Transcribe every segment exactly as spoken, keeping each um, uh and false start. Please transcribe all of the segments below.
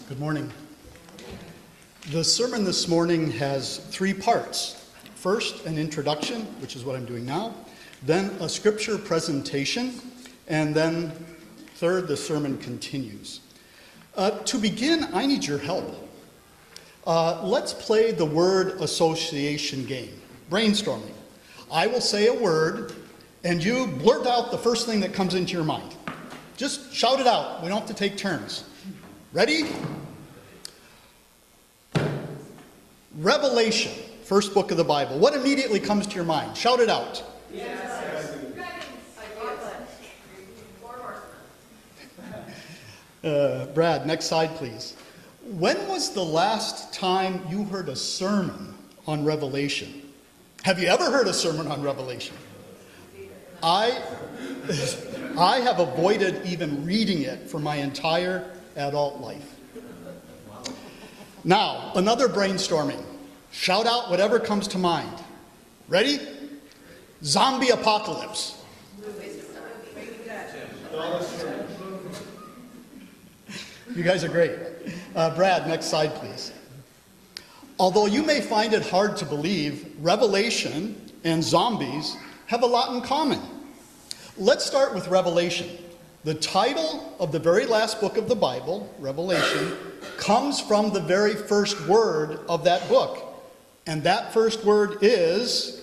Good morning. The sermon this morning has three parts. First, an introduction, which is what I'm doing now, then a scripture presentation, and then third, the sermon continues. Uh, to begin, I need your help. Uh, let's play the word association game, brainstorming. I will say a word, and you blurt out the first thing that comes into your mind. Just shout it out. We don't have to take turns. Ready? Revelation, first book of the Bible. What immediately comes to your mind? Shout it out. Yes. Uh, Brad, next slide, please. When was the last time you heard a sermon on Revelation? Have you ever heard a sermon on Revelation? I, I have avoided even reading it for my entire adult life. Now, another brainstorming. Shout out whatever comes to mind. Ready? Zombie apocalypse. You guys are great. Uh, Brad, next slide, please. Although you may find it hard to believe, Revelation and zombies have a lot in common. Let's start with Revelation. The title of the very last book of the Bible, Revelation, comes from the very first word of that book. And that first word is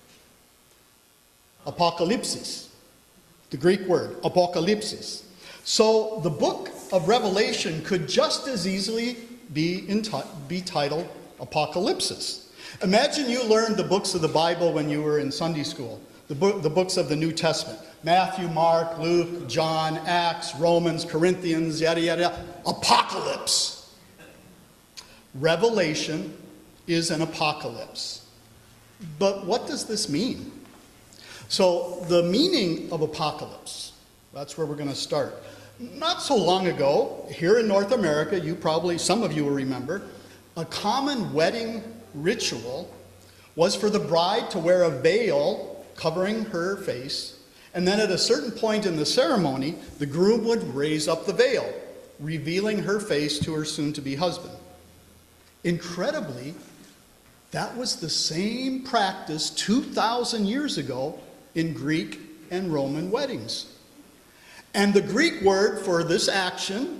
apocalypsis, the Greek word, apocalypsis. So the book of Revelation could just as easily be, in t- be titled Apocalypsis. Imagine you learned the books of the Bible when you were in Sunday school, the, book, the books of the New Testament. Matthew, Mark, Luke, John, Acts, Romans, Corinthians, yada, yada, yada. Apocalypse. Revelation is an apocalypse. But what does this mean? So the meaning of apocalypse, that's where we're going to start. Not so long ago, here in North America, you probably, some of you will remember, a common wedding ritual was for the bride to wear a veil covering her face. And then at a certain point in the ceremony, the groom would raise up the veil, revealing her face to her soon-to-be husband. Incredibly, that was the same practice two thousand years ago in Greek and Roman weddings. And the Greek word for this action,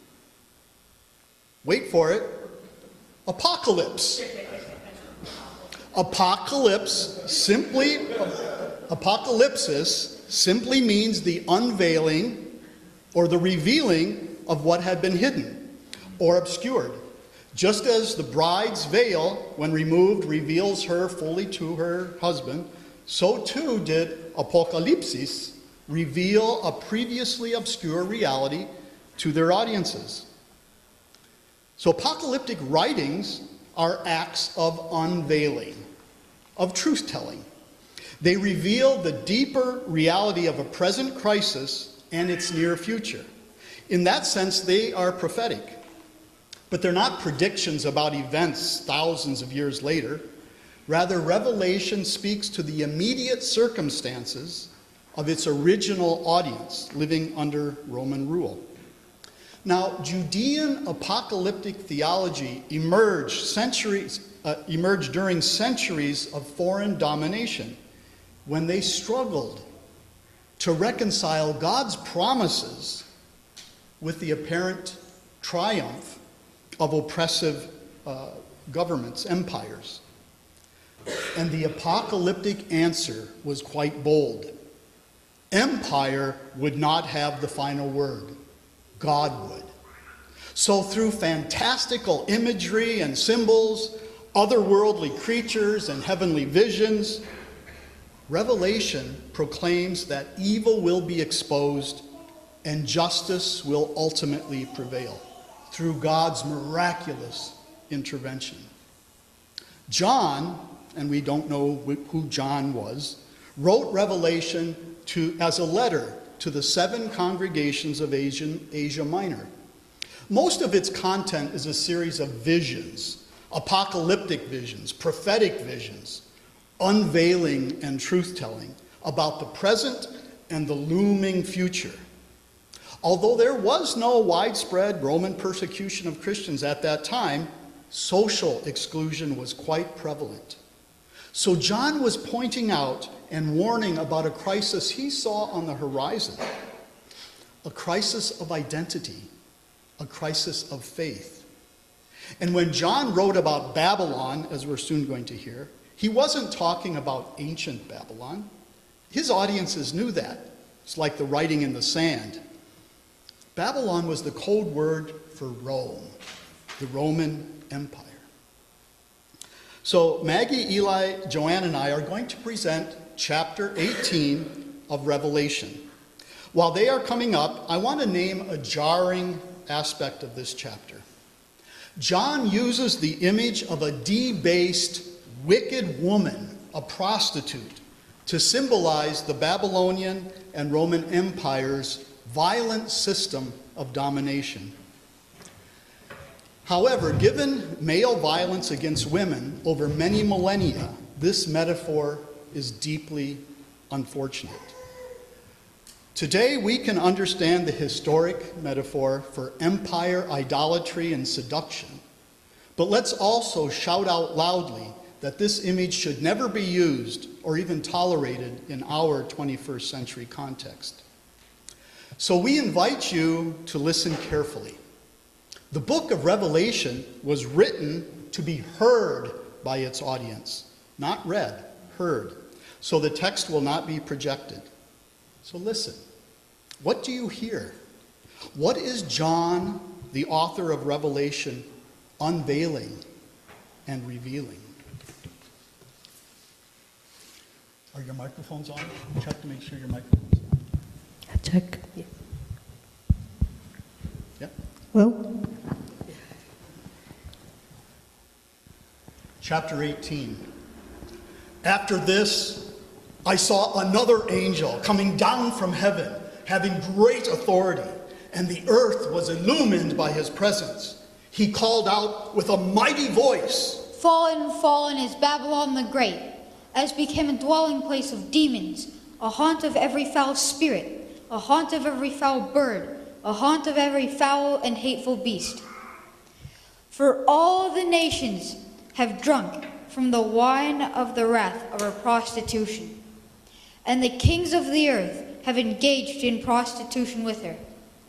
wait for it, apocalypse. Apocalypse simply, apocalypsis simply means the unveiling or the revealing of what had been hidden or obscured. Just as the bride's veil, when removed, reveals her fully to her husband, so too did apocalypsis reveal a previously obscure reality to their audiences. So apocalyptic writings are acts of unveiling, of truth-telling. They reveal the deeper reality of a present crisis and its near future. In that sense, they are prophetic. But they're not predictions about events thousands of years later. Rather, Revelation speaks to the immediate circumstances of its original audience living under Roman rule. Now, Judean apocalyptic theology emerged centuries, uh, emerged during centuries of foreign domination, when they struggled to reconcile God's promises with the apparent triumph of oppressive uh, governments, empires. And the apocalyptic answer was quite bold. Empire would not have the final word. God would. So through fantastical imagery and symbols, otherworldly creatures and heavenly visions, Revelation proclaims that evil will be exposed and justice will ultimately prevail through God's miraculous intervention. John, and we don't know who John was, wrote Revelation to, as a letter to the seven congregations of Asian, Asia Minor. Most of its content is a series of visions, apocalyptic visions, prophetic visions, unveiling and truth-telling about the present and the looming future. Although there was no widespread Roman persecution of Christians at that time, social exclusion was quite prevalent. So John was pointing out and warning about a crisis he saw on the horizon, a crisis of identity, a crisis of faith. And when John wrote about Babylon, as we're soon going to hear, he wasn't talking about ancient Babylon. His audiences knew that. It's like the writing in the sand. Babylon was the code word for Rome, the Roman Empire. So Maggie, Eli, Joanne, and I are going to present chapter eighteen of Revelation. While they are coming up, I want to name a jarring aspect of this chapter. John uses the image of a debased, wicked woman, a prostitute, to symbolize the Babylonian and Roman Empire's violent system of domination. However, given male violence against women over many millennia, this metaphor is deeply unfortunate. Today, we can understand the historic metaphor for empire, idolatry, and seduction. But let's also shout out loudly that this image should never be used or even tolerated in our twenty-first century context. So we invite you to listen carefully. The book of Revelation was written to be heard by its audience, not read, heard. So the text will not be projected. So listen. What do you hear? What is John, the author of Revelation, unveiling and revealing? Are your microphones on? Check to make sure your microphone's on. Check. Yeah. Yep. Well. Chapter eighteen. After this, I saw another angel coming down from heaven, having great authority, and the earth was illumined by his presence. He called out with a mighty voice, "Fallen, fallen is Babylon the Great, as became a dwelling place of demons, a haunt of every foul spirit, a haunt of every foul bird, a haunt of every foul and hateful beast. For all the nations have drunk from the wine of the wrath of her prostitution, and the kings of the earth have engaged in prostitution with her.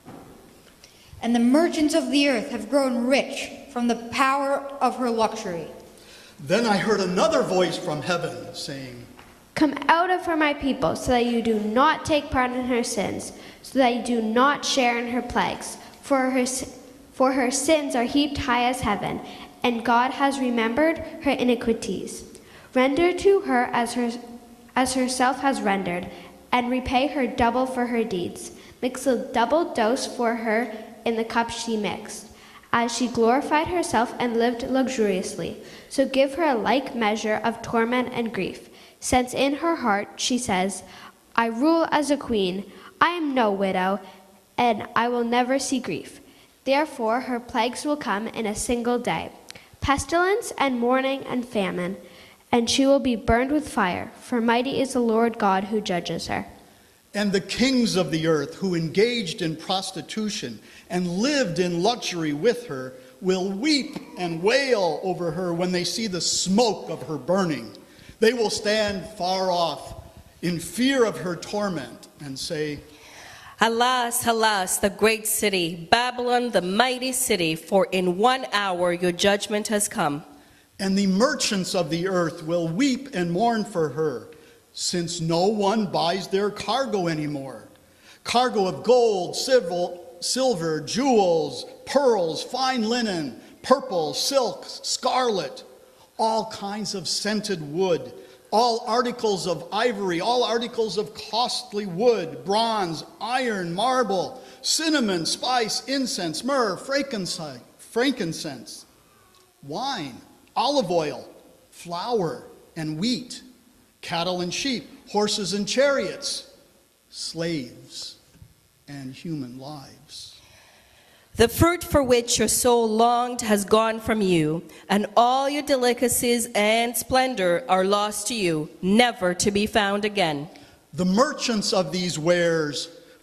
And the merchants of the earth have grown rich from the power of her luxury." Then I heard another voice from heaven saying, "Come out of her, my people, so that you do not take part in her sins, so that you do not share in her plagues. For her, for her sins are heaped high as heaven, and God has remembered her iniquities. Render to her as, her as herself has rendered, and repay her double for her deeds. Mix a double dose for her in the cup she mixed, as she glorified herself and lived luxuriously. So give her a like measure of torment and grief, since in her heart she says, I rule as a queen, I am no widow, and I will never see grief. Therefore her plagues will come in a single day, pestilence and mourning and famine, and she will be burned with fire, for mighty is the Lord God who judges her. And the kings of the earth who engaged in prostitution and lived in luxury with her will weep and wail over her when they see the smoke of her burning. They will stand far off in fear of her torment and say, Alas, alas, the great city, Babylon, the mighty city, for in one hour your judgment has come. And the merchants of the earth will weep and mourn for her, since no one buys their cargo anymore. Cargo of gold, silver, jewels, pearls, fine linen, purple, silk, scarlet, all kinds of scented wood, all articles of ivory, all articles of costly wood, bronze, iron, marble, cinnamon, spice, incense, myrrh, frankincense, frankincense, wine, olive oil, flour, and wheat, cattle and sheep, horses and chariots, slaves and human lives. The fruit for which your soul longed has gone from you, and all your delicacies and splendor are lost to you, never to be found again. The merchants of these wares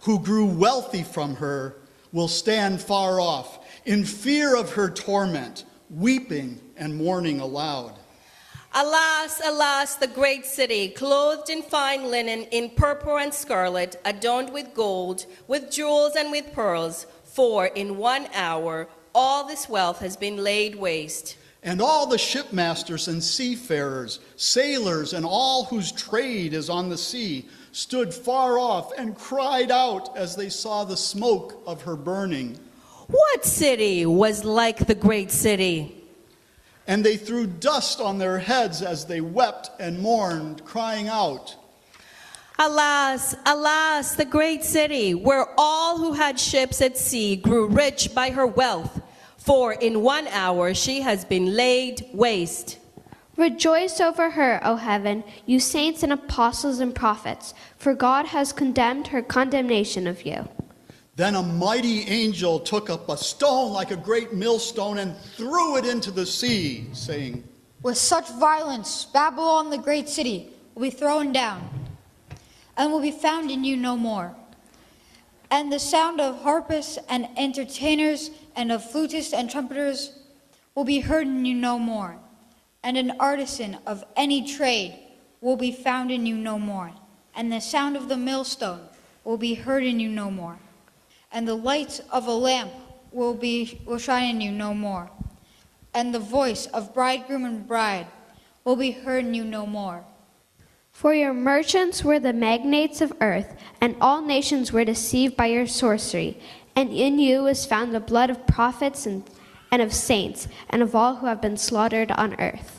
who grew wealthy from her, will stand far off, in fear of her torment, weeping and mourning aloud. Alas, alas, the great city, clothed in fine linen, in purple and scarlet, adorned with gold, with jewels and with pearls, for in one hour all this wealth has been laid waste. And all the shipmasters and seafarers, sailors, and all whose trade is on the sea, stood far off and cried out as they saw the smoke of her burning. What city was like the great city? And they threw dust on their heads as they wept and mourned, crying out, Alas, alas, the great city, where all who had ships at sea grew rich by her wealth, for in one hour she has been laid waste. Rejoice over her, O heaven, you saints and apostles and prophets, for God has condemned her condemnation of you. Then a mighty angel took up a stone like a great millstone and threw it into the sea, saying, With such violence, Babylon the great city will be thrown down, and will be found in you no more. And the sound of harpists and entertainers and of flutists and trumpeters will be heard in you no more. And an artisan of any trade will be found in you no more. And the sound of the millstone will be heard in you no more. And the light of a lamp will be will shine in you no more. And the voice of bridegroom and bride will be heard in you no more. For your merchants were the magnates of earth, and all nations were deceived by your sorcery. And in you was found the blood of prophets and, and of saints, and of all who have been slaughtered on earth.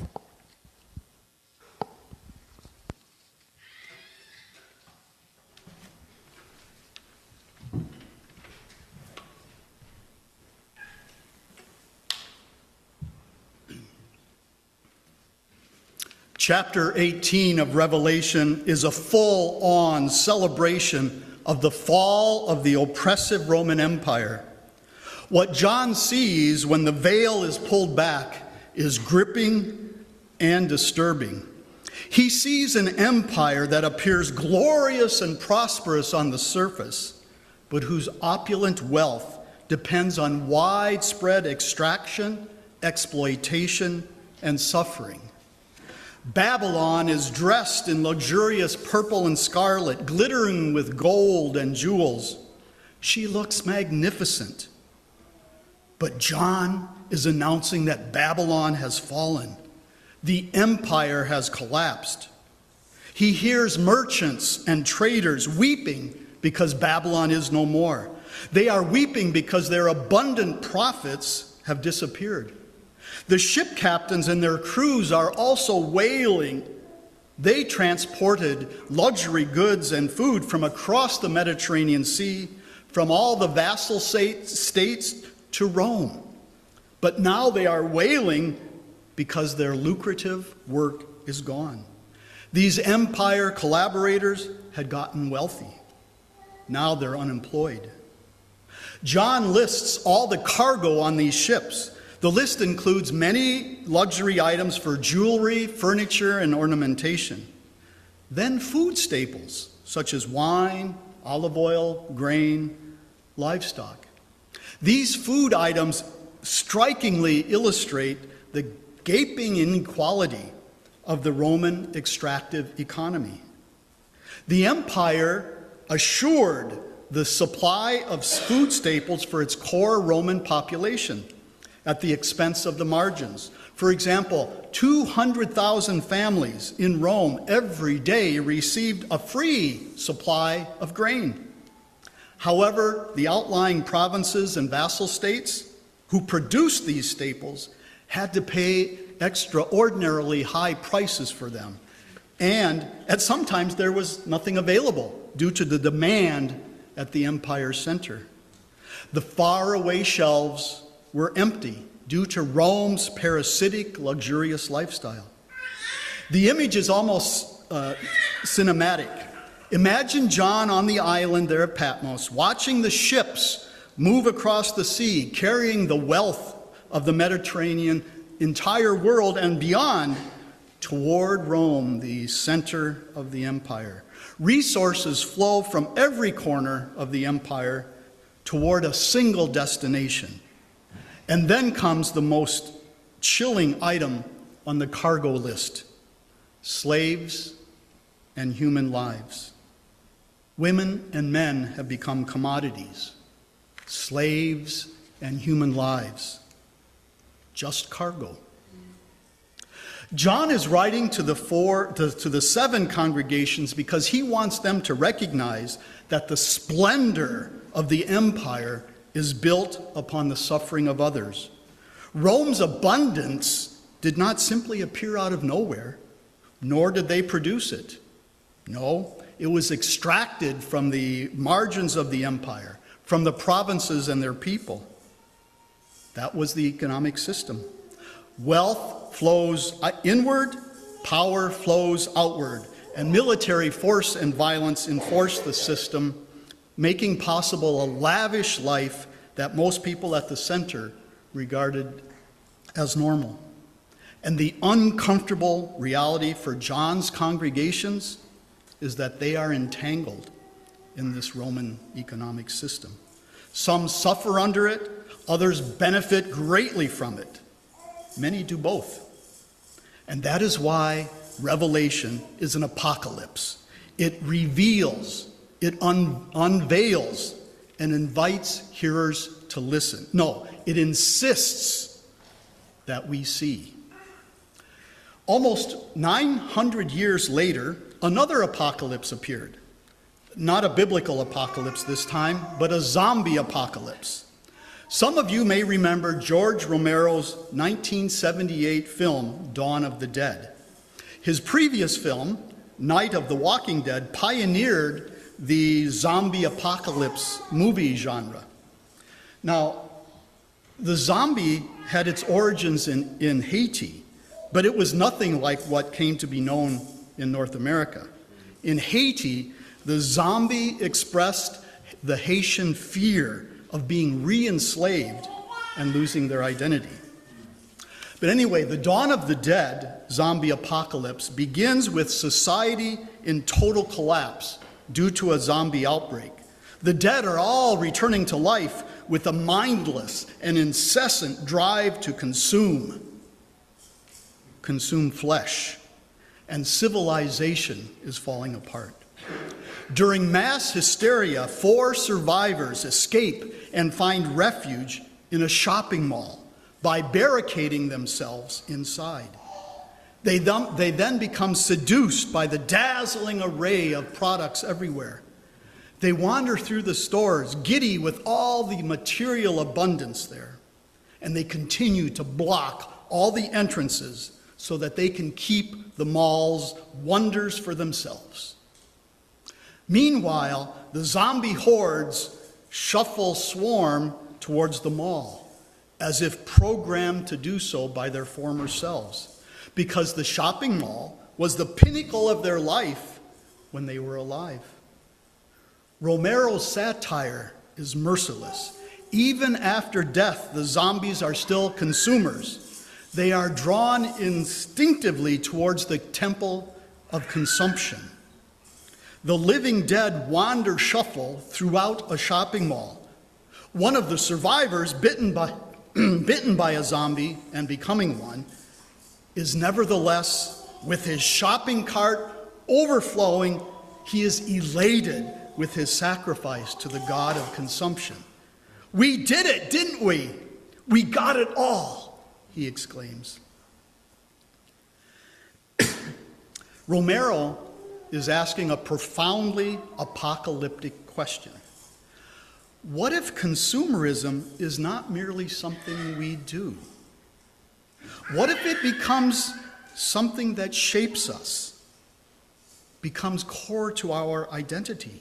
Chapter eighteen of Revelation is a full-on celebration of the fall of the oppressive Roman Empire. What John sees when the veil is pulled back is gripping and disturbing. He sees an empire that appears glorious and prosperous on the surface, but whose opulent wealth depends on widespread extraction, exploitation, and suffering. Babylon is dressed in luxurious purple and scarlet, glittering with gold and jewels. She looks magnificent. But John is announcing that Babylon has fallen. The empire has collapsed. He hears merchants and traders weeping because Babylon is no more. They are weeping because their abundant profits have disappeared. The ship captains and their crews are also wailing. They transported luxury goods and food from across the Mediterranean Sea, from all the vassal states to Rome. But now they are wailing because their lucrative work is gone. These empire collaborators had gotten wealthy. Now they're unemployed. John lists all the cargo on these ships. The list includes many luxury items for jewelry, furniture, and ornamentation. Then food staples, such as wine, olive oil, grain, livestock. These food items strikingly illustrate the gaping inequality of the Roman extractive economy. The empire assured the supply of food staples for its core Roman population at the expense of the margins. For example, two hundred thousand families in Rome every day received a free supply of grain. However, the outlying provinces and vassal states who produced these staples had to pay extraordinarily high prices for them. And at sometimes there was nothing available due to the demand at the empire's center. The faraway shelves were empty due to Rome's parasitic, luxurious lifestyle. The image is almost uh, cinematic. Imagine John on the island there at Patmos, watching the ships move across the sea, carrying the wealth of the Mediterranean entire world and beyond toward Rome, the center of the empire. Resources flow from every corner of the empire toward a single destination. And then comes the most chilling item on the cargo list: slaves and human lives. Women and men have become commodities. Slaves and human lives. Just cargo. John is writing to the four, to, to the seven congregations because he wants them to recognize that the splendor of the empire is built upon the suffering of others. Rome's abundance did not simply appear out of nowhere, nor did they produce it. No, it was extracted from the margins of the empire, from the provinces and their people. That was the economic system. Wealth flows inward, power flows outward, and military force and violence enforce the system, making possible a lavish life that most people at the center regarded as normal. And the uncomfortable reality for John's congregations is that they are entangled in this Roman economic system. Some suffer under it, others benefit greatly from it. Many do both. And that is why Revelation is an apocalypse. It reveals, it un- unveils, and invites hearers to listen. No, it insists that we see. Almost nine hundred years later, another apocalypse appeared. Not a biblical apocalypse this time, but a zombie apocalypse. Some of you may remember George Romero's nineteen seventy-eight film, Dawn of the Dead. His previous film, Night of the Walking Dead, pioneered the zombie apocalypse movie genre. Now, the zombie had its origins in, in Haiti, but it was nothing like what came to be known in North America. In Haiti, the zombie expressed the Haitian fear of being re-enslaved and losing their identity. But anyway, the Dawn of the Dead zombie apocalypse begins with society in total collapse due to a zombie outbreak. The dead are all returning to life with a mindless and incessant drive to consume, consume flesh, and civilization is falling apart. During mass hysteria, four survivors escape and find refuge in a shopping mall by barricading themselves inside. They then, they then become seduced by the dazzling array of products everywhere. They wander through the stores, giddy with all the material abundance there, and they continue to block all the entrances so that they can keep the mall's wonders for themselves. Meanwhile, the zombie hordes shuffle swarm towards the mall, as if programmed to do so by their former selves, because the shopping mall was the pinnacle of their life when they were alive. Romero's satire is merciless. Even after death, the zombies are still consumers. They are drawn instinctively towards the temple of consumption. The living dead wander shuffle throughout a shopping mall. One of the survivors, bitten by, bitten by a zombie and becoming one, is nevertheless, with his shopping cart overflowing, he is elated with his sacrifice to the god of consumption. "We did it, didn't we? We got it all," he exclaims. Romero is asking a profoundly apocalyptic question. What if consumerism is not merely something we do? What if it becomes something that shapes us, becomes core to our identity?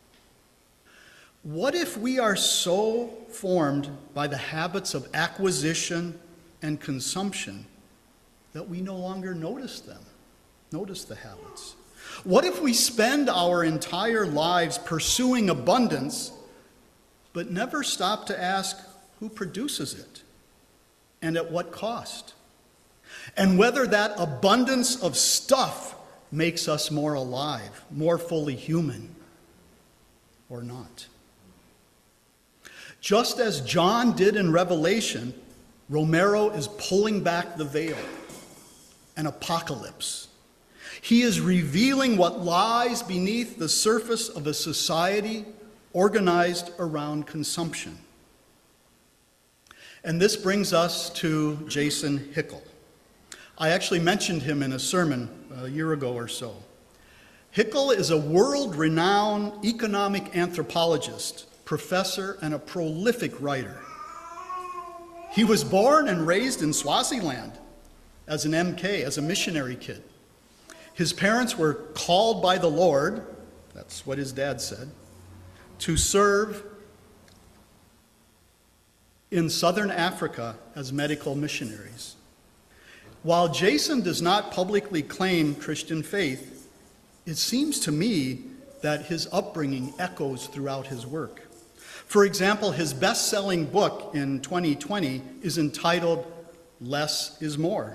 What if we are so formed by the habits of acquisition and consumption that we no longer notice them, notice the habits? What if we spend our entire lives pursuing abundance, but never stop to ask who produces it and at what cost? And whether that abundance of stuff makes us more alive, more fully human, or not. Just as John did in Revelation, Romero is pulling back the veil, an apocalypse. He is revealing what lies beneath the surface of a society organized around consumption. And this brings us to Jason Hickel. I actually mentioned him in a sermon a year ago or so. Hickel is a world-renowned economic anthropologist, professor, and a prolific writer. He was born and raised in Swaziland as an M K, as a missionary kid. His parents were called by the Lord, that's what his dad said, to serve in southern Africa as medical missionaries. While Jason does not publicly claim Christian faith, it seems to me that his upbringing echoes throughout his work. For example, his best-selling book in twenty twenty is entitled Less is More.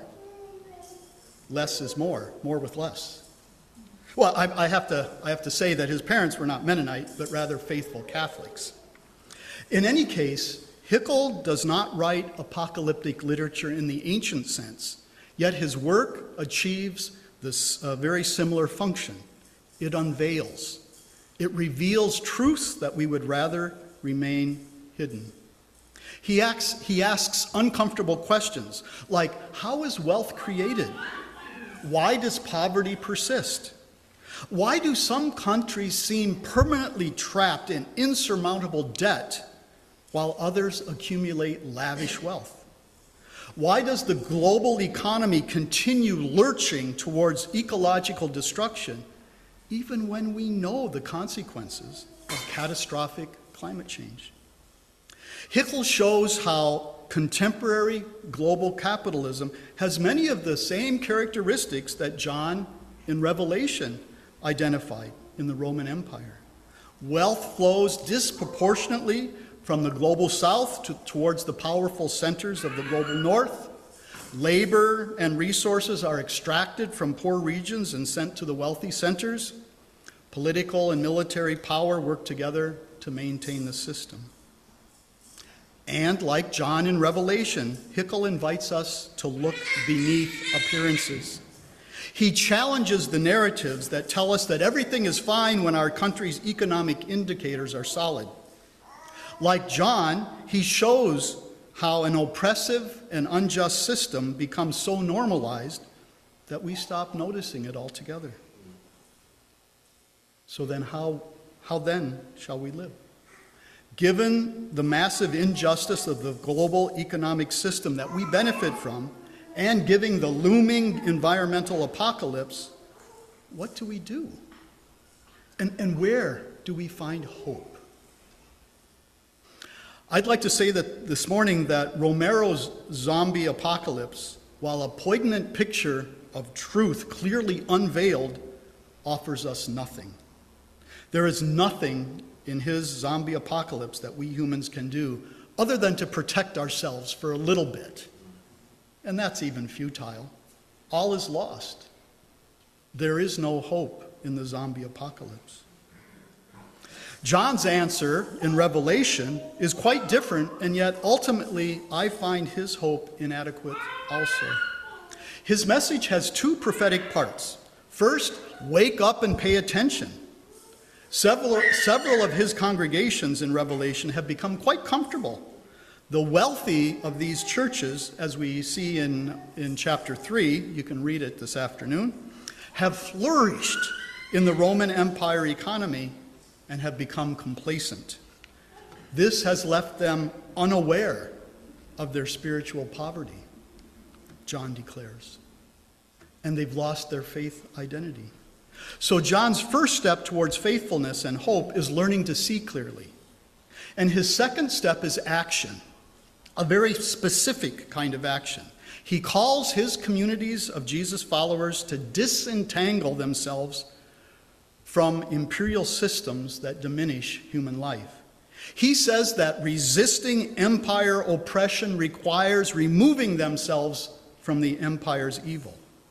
Less is more, more with less. Well, I, I, have to, I have to say that his parents were not Mennonite, but rather faithful Catholics. In any case, Hickel does not write apocalyptic literature in the ancient sense, yet his work achieves this uh, very similar function. It unveils. It reveals truths that we would rather remain hidden. He asks, he asks uncomfortable questions like, how is wealth created? Why does poverty persist? Why do some countries seem permanently trapped in insurmountable debt while others accumulate lavish wealth? Why does the global economy continue lurching towards ecological destruction even when we know the consequences of catastrophic climate change? Hickel shows how contemporary global capitalism has many of the same characteristics that John in Revelation identified in the Roman Empire. Wealth flows disproportionately from the global south to, towards the powerful centers of the global north. Labor and resources are extracted from poor regions and sent to the wealthy centers. Political and military power work together to maintain the system. And like John in Revelation, Hickel invites us to look beneath appearances. He challenges the narratives that tell us that everything is fine when our country's economic indicators are solid. Like John, he shows how an oppressive and unjust system becomes so normalized that we stop noticing it altogether. So then how, how then shall we live? Given the massive injustice of the global economic system that we benefit from, and given the looming environmental apocalypse, what do we do? And, and where do we find hope? I'd like to say that this morning that Romero's zombie apocalypse, while a poignant picture of truth clearly unveiled, offers us nothing. There is nothing in his zombie apocalypse that we humans can do other than to protect ourselves for a little bit. And that's even futile. All is lost. There is no hope in the zombie apocalypse. John's answer in Revelation is quite different, and yet ultimately I find his hope inadequate also. His message has two prophetic parts. First, wake up and pay attention. Several, several of his congregations in Revelation have become quite comfortable. The wealthy of these churches, as we see in, in chapter three, you can read it this afternoon, have flourished in the Roman Empire economy and have become complacent. This has left them unaware of their spiritual poverty, John declares. And they've lost their faith identity. So John's first step towards faithfulness and hope is learning to see clearly. And his second step is action, a very specific kind of action. He calls his communities of Jesus followers to disentangle themselves from imperial systems that diminish human life. He says that resisting empire oppression requires removing themselves from the empire's evil.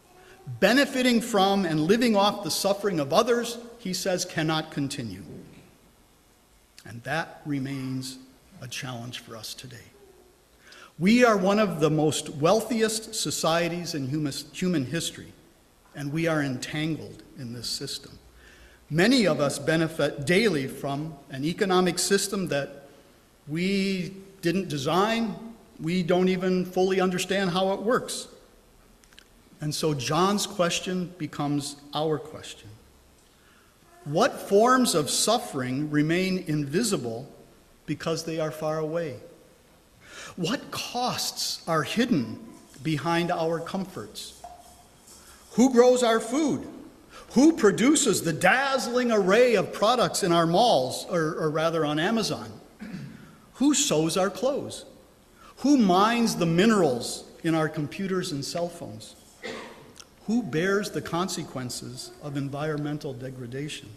benefiting from and living off the suffering of others, he says, cannot continue. And that remains a challenge for us today. We are one of the most wealthiest societies in human history, and we are entangled in this system. Many of us benefit daily from an economic system that we didn't design. We don't even fully understand how it works. And so John's question becomes our question. What forms of suffering remain invisible because they are far away? What costs are hidden behind our comforts? Who grows our food? Who produces the dazzling array of products in our malls, or, or rather on Amazon? Who sews our clothes? Who mines the minerals in our computers and cell phones? Who bears the consequences of environmental degradation?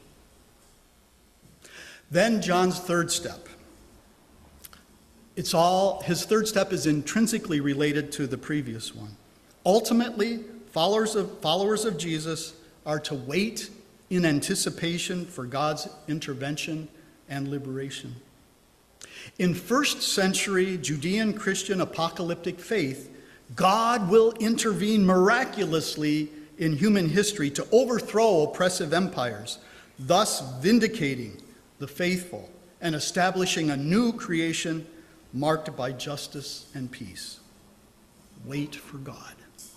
Then John's third step. It's all, his third step is intrinsically related to the previous one. Ultimately, followers of, followers of Jesus are to wait in anticipation for God's intervention and liberation. In first century Judean Christian apocalyptic faith, God will intervene miraculously in human history to overthrow oppressive empires, thus vindicating the faithful and establishing a new creation marked by justice and peace. Wait for God.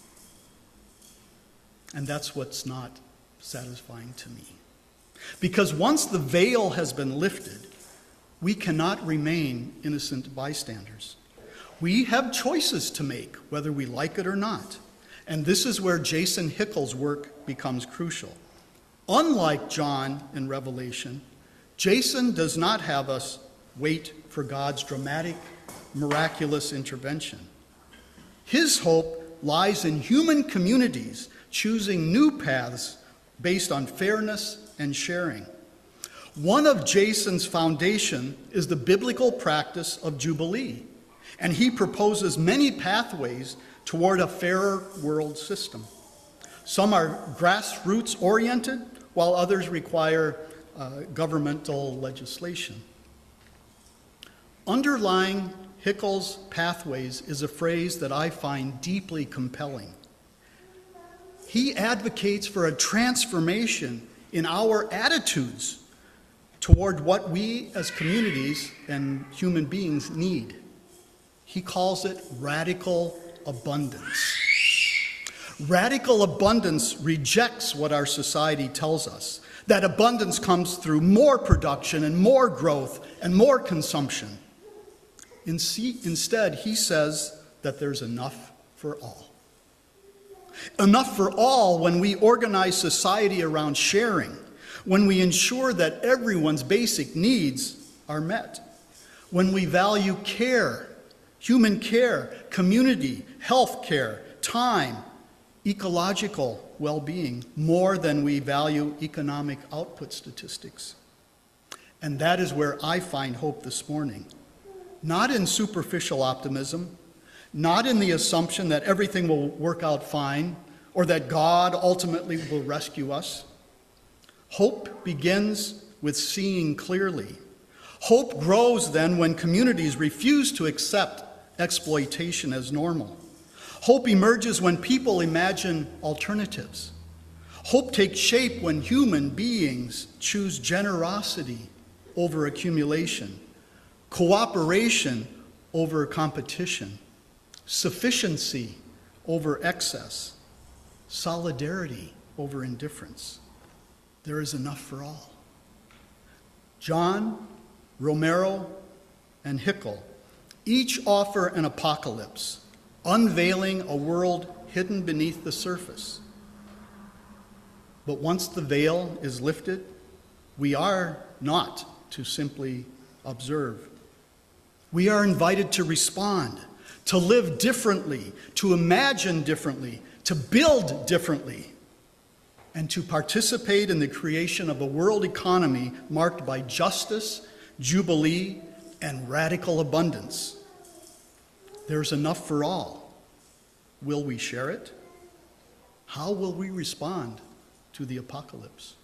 And that's what's not satisfying to me. Because once the veil has been lifted, we cannot remain innocent bystanders. We have choices to make, whether we like it or not. And this is where Jason Hickel's work becomes crucial. Unlike John in Revelation, Jason does not have us wait for God's dramatic, miraculous intervention. His hope lies in human communities choosing new paths based on fairness and sharing. One of Jason's foundation is the biblical practice of Jubilee, and he proposes many pathways toward a fairer world system. Some are grassroots oriented, while others require uh, governmental legislation. Underlying Hickel's pathways is a phrase that I find deeply compelling. He advocates for a transformation in our attitudes toward what we as communities and human beings need. He calls it radical abundance. Radical abundance rejects what our society tells us, that abundance comes through more production and more growth and more consumption. Instead, he says that there's enough for all. Enough for all when we organize society around sharing, when we ensure that everyone's basic needs are met, when we value care, human care, community, health care, time, ecological well-being, more than we value economic output statistics. And that is where I find hope this morning. Not in superficial optimism, not in the assumption that everything will work out fine or that God ultimately will rescue us. Hope begins with seeing clearly. Hope grows then when communities refuse to accept exploitation as normal. Hope emerges when people imagine alternatives. Hope takes shape when human beings choose generosity over accumulation, cooperation over competition, sufficiency over excess, solidarity over indifference. There is enough for all. John, Romero, and Hickel each offer an apocalypse, unveiling a world hidden beneath the surface. But once the veil is lifted, we are not to simply observe. We are invited to respond, to live differently, to imagine differently, to build differently, and to participate in the creation of a world economy marked by justice, jubilee, and radical abundance. There's enough for all. Will we share it? How will we respond to the apocalypse?